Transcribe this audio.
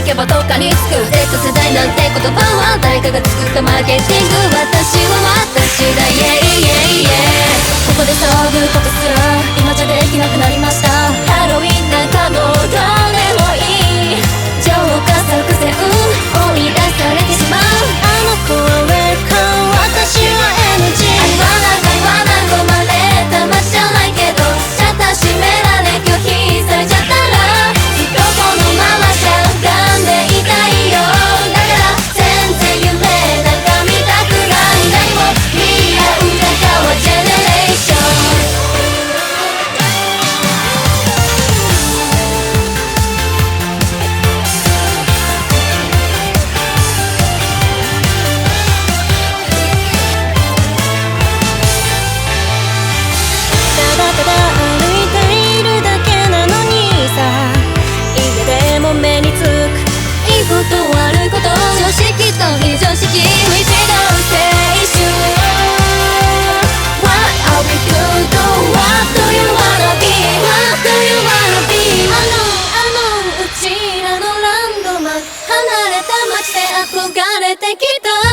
けばどっかに着く Z 世代なんて言葉は誰かが作ったマーケティング私は私だ Yeah yeah yeah ここで騒ぐことすら今じゃできなくなりましたハロウィンなんかもうどうでもいい浄化作戦追い出されてしまうあの子はウェルカム私は NG 愛はなごまれた街じゃないけどシャッター閉められ拒否されちゃったらずっとこのまましゃがんでいたいよだから全然夢なんか見たくない何も見合う仲はジェネレーションただただ歩いているだけなのにさ家でも目につくいいこと悪いこと常識と非常識未知の青春 What are we to do? What do you wanna be? What do you wanna be? うちらのランドマーク離れた街で憧れてきた